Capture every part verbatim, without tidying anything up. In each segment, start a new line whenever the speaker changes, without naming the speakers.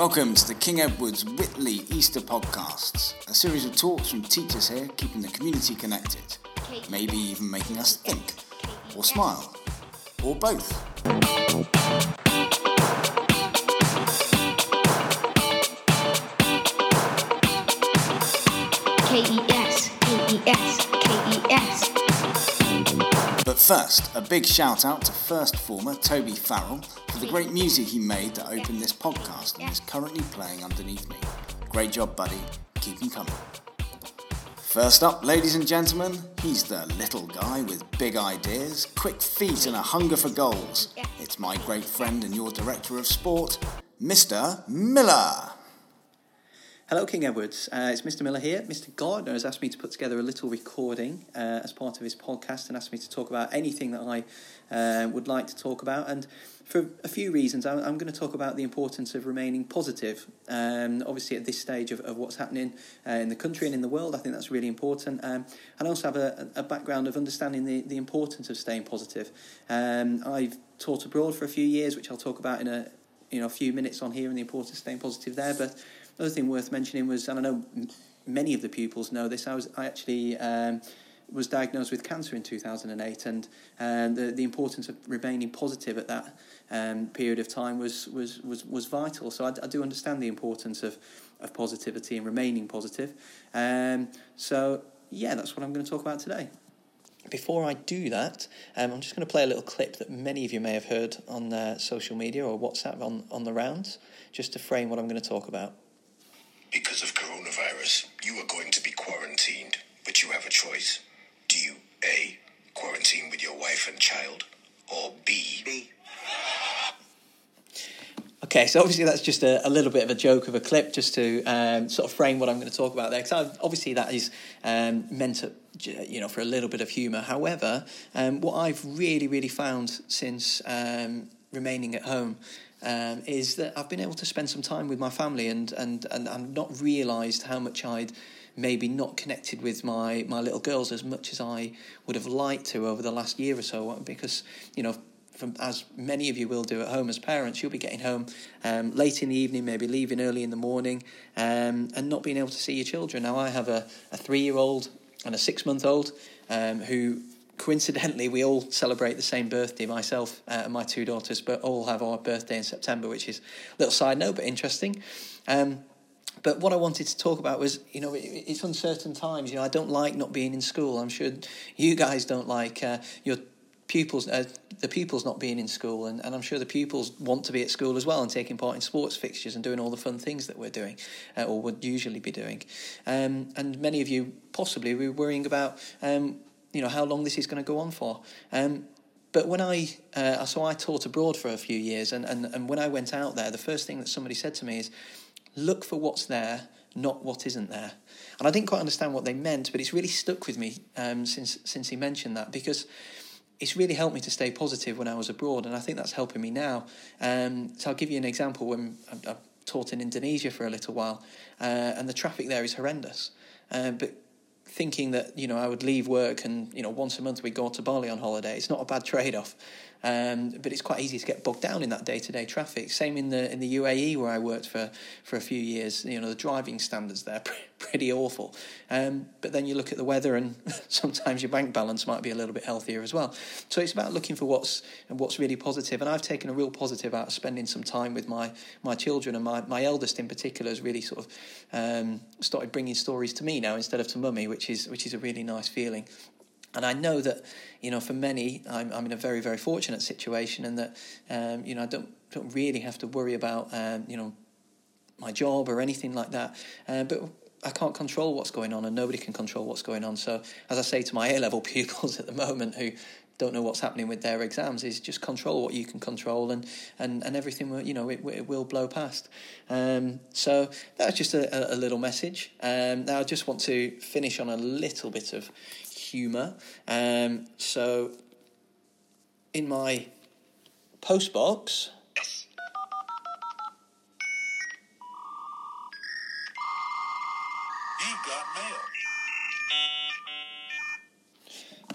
Welcome to the King Edward's Whitley Easter Podcasts, a series of talks from teachers here keeping the community connected, maybe even making us think, or smile, or both.
K E S, K E S, K E S.
But first, a big shout out to first former Toby Farrell for the great music he made that opened this podcast and is currently playing underneath me. Great job, buddy. Keep him coming. First up, ladies and gentlemen, he's the little guy with big ideas, quick feet and a hunger for goals. It's my great friend and your director of sport, Mister Miller.
Hello, King Edwards. Uh, it's Mister Miller here. Mister Gardner has asked me to put together a little recording uh, as part of his podcast and asked me to talk about anything that I uh, would like to talk about. And for a few reasons, I'm, I'm going to talk about the importance of remaining positive. Um, obviously, at this stage of, of what's happening uh, in the country and in the world, I think that's really important. Um, and I also have a, a background of understanding the, the importance of staying positive. Um, I've taught abroad for a few years, which I'll talk about in a you know a few minutes on here, and the importance of staying positive there. But another thing worth mentioning was, and I know many of the pupils know this, I was I actually um, was diagnosed with cancer in two thousand eight, and um, the the importance of remaining positive at that um, period of time was was was, was vital. So I, I do understand the importance of, of positivity and remaining positive. Um, so yeah, that's what I'm going to talk about today. Before I do that, um, I'm just going to play a little clip that many of you may have heard on uh, social media or WhatsApp on, on the rounds, just to frame what I'm going to talk about.
Because of coronavirus, you are going to be quarantined, but you have a choice. Do you A, quarantine with your wife and child, or B, B.
Okay, so obviously that's just a, a little bit of a joke of a clip, just to um, sort of frame what I'm going to talk about there. Because obviously that is um, meant to, you know, for a little bit of humour. However, um, what I've really, really found since um, remaining at home Um, is that I've been able to spend some time with my family and and and I've not realised how much I'd maybe not connected with my, my little girls as much as I would have liked to over the last year or so, because, you know, from, as many of you will do at home as parents, you'll be getting home um, late in the evening, maybe leaving early in the morning, um, and not being able to see your children. Now, I have a, a three-year-old and a six-month-old um, who... Coincidentally, we all celebrate the same birthday, myself uh, and my two daughters, but all have our birthday in September, which is a little side note, but interesting. Um, but what I wanted to talk about was, you know, it, it's uncertain times. You know, I don't like not being in school. I'm sure you guys don't like uh, your pupils, uh, the pupils not being in school, and, and I'm sure the pupils want to be at school as well and taking part in sports fixtures and doing all the fun things that we're doing, uh, or would usually be doing. Um, and many of you possibly were worrying about Um, you know, how long this is going to go on for. Um, but when I, uh, so I taught abroad for a few years, and, and, and when I went out there, the first thing that somebody said to me is, look for what's there, not what isn't there. And I didn't quite understand what they meant, but it's really stuck with me um, since since he mentioned that, because it's really helped me to stay positive when I was abroad, and I think that's helping me now. Um, so I'll give you an example. When I, I taught in Indonesia for a little while, uh, and the traffic there is horrendous, uh, but thinking that, you know, I would leave work and, you know, once a month we'd go to Bali on holiday. It's not a bad trade-off, um, but it's quite easy to get bogged down in that day-to-day traffic. Same in the in the U A E where I worked for, for a few years. You know, the driving standards there are pretty awful. Um, but then you look at the weather and sometimes your bank balance might be a little bit healthier as well. So it's about looking for what's what's really positive. And I've taken a real positive out of spending some time with my, my children, and my, my eldest in particular has really sort of um, started bringing stories to me now instead of to mummy, which is which is a really nice feeling. And I know that, you know, for many, I'm, I'm in a very, very fortunate situation, and that, um, you know, I don't don't really have to worry about, um, you know, my job or anything like that. Uh, but I can't control what's going on, and nobody can control what's going on. So, as I say to my A-level pupils at the moment who don't know what's happening with their exams, is just control what you can control, and and, and everything will, you know, it, it will blow past. Um, so that's just a, a little message. Um, now I just want to finish on a little bit of humour. Um, so in my post box,
You've got mail.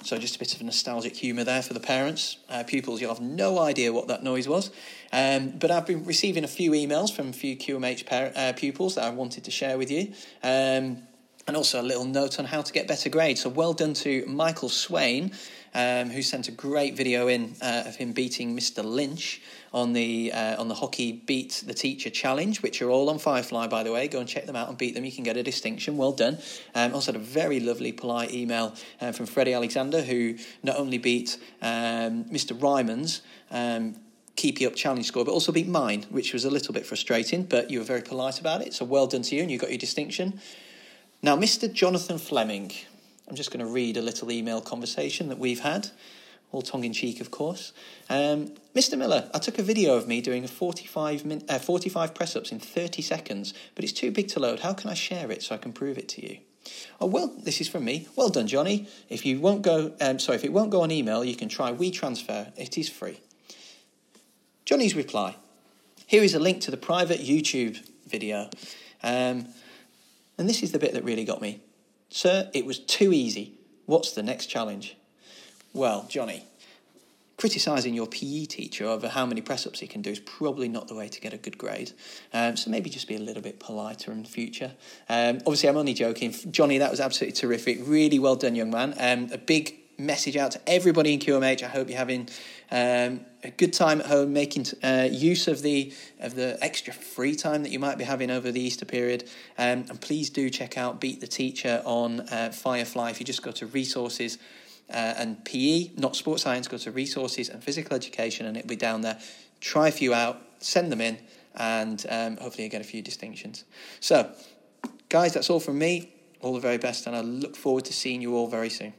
So just a bit of nostalgic humour there for the parents. Uh, pupils, you'll have no idea what that noise was. Um, but I've been receiving a few emails from a few Q M H par- uh, pupils that I wanted to share with you. Um, and also a little note on how to get better grades. So well done to Michael Swain, um, who sent a great video in uh, of him beating Mister Lynch on the uh, on the Hockey Beat the Teacher Challenge, which are all on Firefly, by the way. Go and check them out and beat them. You can get a distinction. Well done. Um, also had a very lovely, polite email uh, from Freddie Alexander, who not only beat um, Mister Ryman's um, Keep You Up challenge score, but also beat mine, which was a little bit frustrating, but you were very polite about it. So well done to you, and you got your distinction. Now, Mister Jonathan Fleming, I'm just going to read a little email conversation that we've had, all tongue-in-cheek, of course. Um, Mister Miller, I took a video of me doing a forty-five, min- uh, forty-five press-ups in thirty seconds, but it's too big to load. How can I share it so I can prove it to you? Oh, well, this is from me. Well done, Johnny. If you won't go, um, sorry, if it won't go on email, you can try WeTransfer. It is free. Johnny's reply. Here is a link to the private YouTube video. Um... And this is the bit that really got me. Sir, it was too easy. What's the next challenge? Well, Johnny, criticising your P E teacher over how many press-ups he can do is probably not the way to get a good grade. Um, so maybe just be a little bit politer in the future. Um, obviously, I'm only joking. Johnny, that was absolutely terrific. Really well done, young man. Um, a big message out to everybody in Q M H. I hope you're having um, a good time at home, making uh, use of the of the extra free time that you might be having over the Easter period. Um, and please do check out Beat the Teacher on uh, Firefly. If you just go to resources uh, and P E, not sports science, go to resources and physical education, and it'll be down there. Try a few out, send them in, and um, hopefully you get a few distinctions. So, guys, that's all from me. All the very best, and I look forward to seeing you all very soon.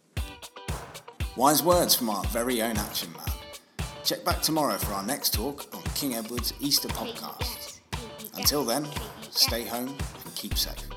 Wise words from our very own Action Man. Check back tomorrow for our next talk on King Edward's Easter podcast. Until then, stay home and keep safe.